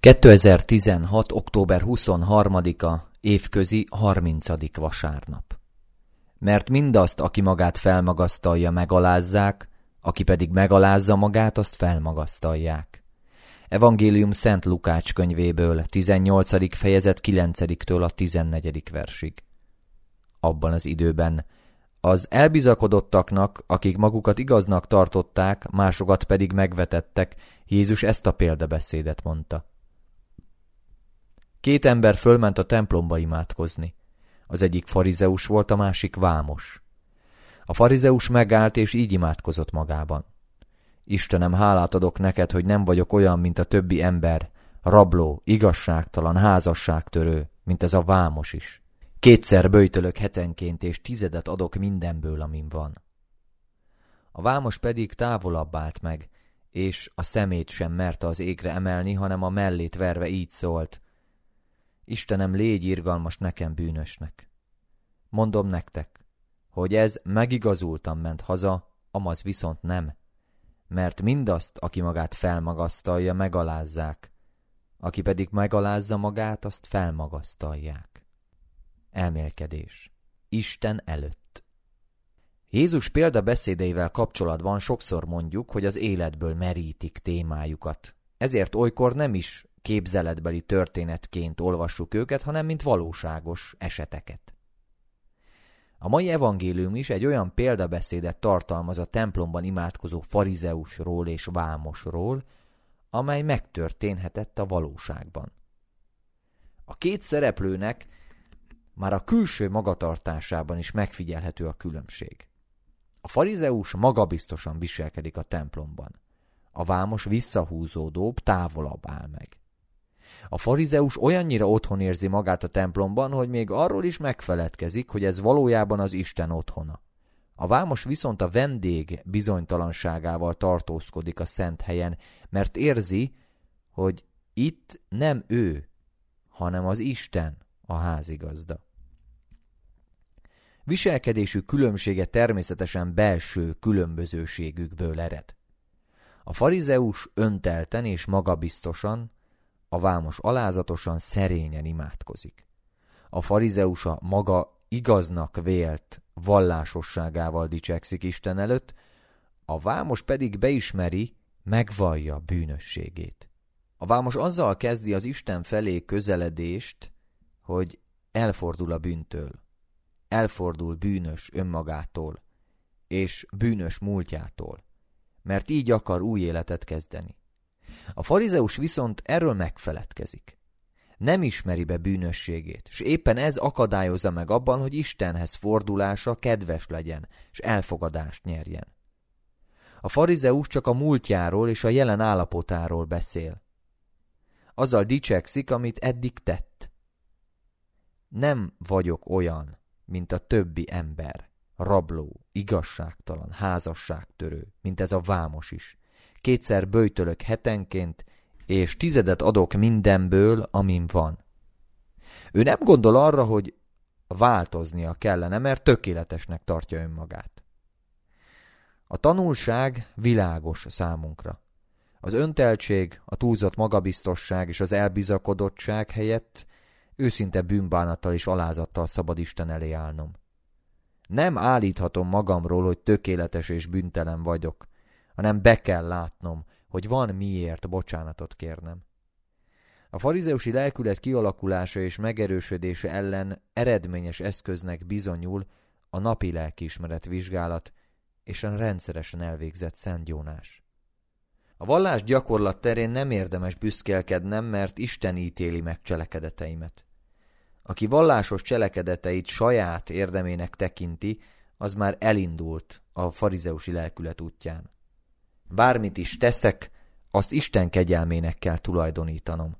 2016. október 23-a, évközi 30. vasárnap. Mert mindazt, aki magát felmagasztalja, megalázzák, aki pedig megalázza magát, azt felmagasztalják. Evangélium Szent Lukács könyvéből, 18. fejezet 9-től a 14. versig. Abban az időben az elbizakodottaknak, akik magukat igaznak tartották, másokat pedig megvetettek, Jézus ezt a példabeszédet mondta. Két ember fölment a templomba imádkozni. Az egyik farizeus volt, a másik vámos. A farizeus megállt, és így imádkozott magában. Istenem, hálát adok neked, hogy nem vagyok olyan, mint a többi ember, rabló, igazságtalan, házasságtörő, mint ez a vámos is. 2-szer böjtölök hetenként, és 10 adok mindenből, amin van. A vámos pedig távolabb állt meg, és a szemét sem merte az égre emelni, hanem a mellét verve így szólt: Istenem, légy irgalmas nekem, bűnösnek. Mondom nektek, hogy ez megigazultan ment haza, amaz viszont nem, mert mindazt, aki magát felmagasztalja, megalázzák, aki pedig megalázza magát, azt felmagasztalják. Elmélkedés. Isten előtt. Jézus példabeszédeivel kapcsolatban sokszor mondjuk, hogy az életből merítik témájukat. Ezért olykor nem is képzeletbeli történetként olvassuk őket, hanem mint valóságos eseteket. A mai evangélium is egy olyan példabeszédet tartalmaz a templomban imádkozó farizeusról és vámosról, amely megtörténhetett a valóságban. A két szereplőnek már a külső magatartásában is megfigyelhető a különbség. A farizeus magabiztosan viselkedik a templomban. A vámos visszahúzódóbb, távolabb áll meg. A farizeus olyannyira otthon érzi magát a templomban, hogy még arról is megfeledkezik, hogy ez valójában az Isten otthona. A vámos viszont a vendég bizonytalanságával tartózkodik a szent helyen, mert érzi, hogy itt nem ő, hanem az Isten a házigazda. Viselkedésük különbsége természetesen belső különbözőségükből ered. A farizeus öntelten és magabiztosan, a vámos alázatosan, szerényen imádkozik. A farizeus a maga igaznak vélt vallásosságával dicsekszik Isten előtt, a vámos pedig beismeri, megvallja bűnösségét. A vámos azzal kezdi az Isten felé közeledést, hogy elfordul a bűntől, elfordul bűnös önmagától és bűnös múltjától, mert így akar új életet kezdeni. A farizeus viszont erről megfeledkezik. Nem ismeri be bűnösségét, és éppen ez akadályozza meg abban, hogy Istenhez fordulása kedves legyen, és elfogadást nyerjen. A farizeus csak a múltjáról és a jelen állapotáról beszél. Azzal dicsekszik, amit eddig tett. Nem vagyok olyan, mint a többi ember, rabló, igazságtalan, házasságtörő, mint ez a vámos is. 2-szer böjtölök hetenként, és 10 adok mindenből, amin van. Ő nem gondol arra, hogy változnia kellene, mert tökéletesnek tartja önmagát. A tanulság világos számunkra. Az önteltség, a túlzott magabiztosság és az elbizakodottság helyett őszinte bűnbánattal és alázattal szabad Isten elé állnom. Nem állíthatom magamról, hogy tökéletes és bűntelen vagyok, hanem be kell látnom, hogy van miért bocsánatot kérnem. A farizeusi lelkület kialakulása és megerősödése ellen eredményes eszköznek bizonyul a napi lelkiismeret vizsgálat és a rendszeresen elvégzett szentgyónás. A vallás gyakorlat terén nem érdemes büszkélkednem, mert Isten ítéli meg cselekedeteimet. Aki vallásos cselekedeteit saját érdemének tekinti, az már elindult a farizeusi lelkület útján. Bármit is teszek, azt Isten kegyelmének kell tulajdonítanom.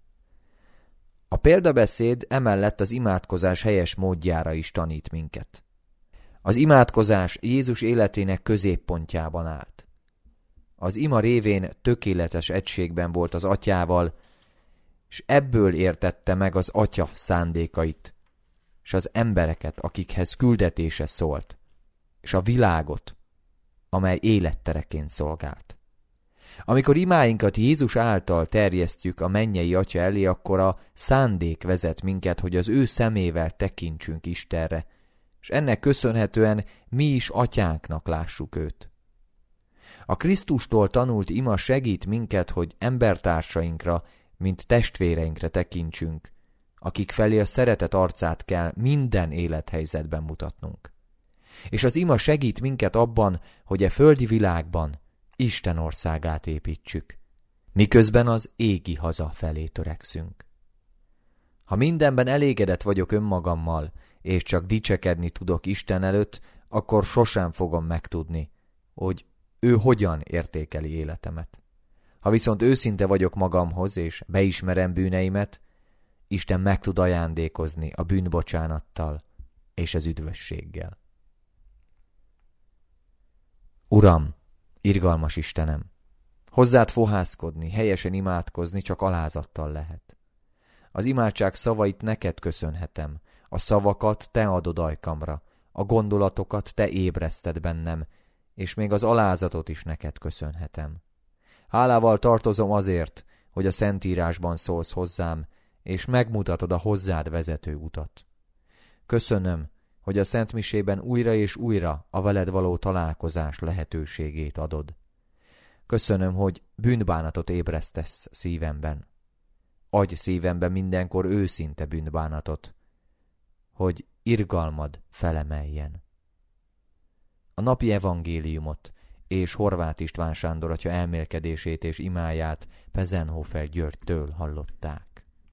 A példabeszéd emellett az imádkozás helyes módjára is tanít minket. Az imádkozás Jézus életének középpontjában állt. Az ima révén tökéletes egységben volt az Atyával, és ebből értette meg az Atya szándékait, és az embereket, akikhez küldetése szólt, és a világot, amely élettereként szolgált. Amikor imáinkat Jézus által terjesztjük a mennyei Atya elé, akkor a szándék vezet minket, hogy az ő szemével tekintsünk Istenre, és ennek köszönhetően mi is atyánknak lássuk őt. A Krisztustól tanult ima segít minket, hogy embertársainkra, mint testvéreinkre tekintsünk, akik felé a szeretet arcát kell minden élethelyzetben mutatnunk. És az ima segít minket abban, hogy e földi világban Isten országát építsük, miközben az égi haza felé törekszünk. Ha mindenben elégedett vagyok önmagammal, és csak dicsekedni tudok Isten előtt, akkor sosem fogom megtudni, hogy ő hogyan értékeli életemet. Ha viszont őszinte vagyok magamhoz, és beismerem bűneimet, Isten meg tud ajándékozni a bűnbocsánattal és az üdvösséggel. Uram, irgalmas Istenem, hozzád fohászkodni, helyesen imádkozni csak alázattal lehet. Az imádság szavait neked köszönhetem, a szavakat te adod ajkamra, a gondolatokat te ébreszted bennem, és még az alázatot is neked köszönhetem. Hálával tartozom azért, hogy a Szentírásban szólsz hozzám, és megmutatod a hozzád vezető utat. Köszönöm, hogy a szentmisében újra és újra a veled való találkozás lehetőségét adod. Köszönöm, hogy bűnbánatot ébresztesz szívemben. Adj szívemben mindenkor őszinte bűnbánatot, hogy irgalmad felemeljen. A napi evangéliumot és Horváth István Sándor atya elmélkedését és imáját Pezenhofer Györgytől hallották.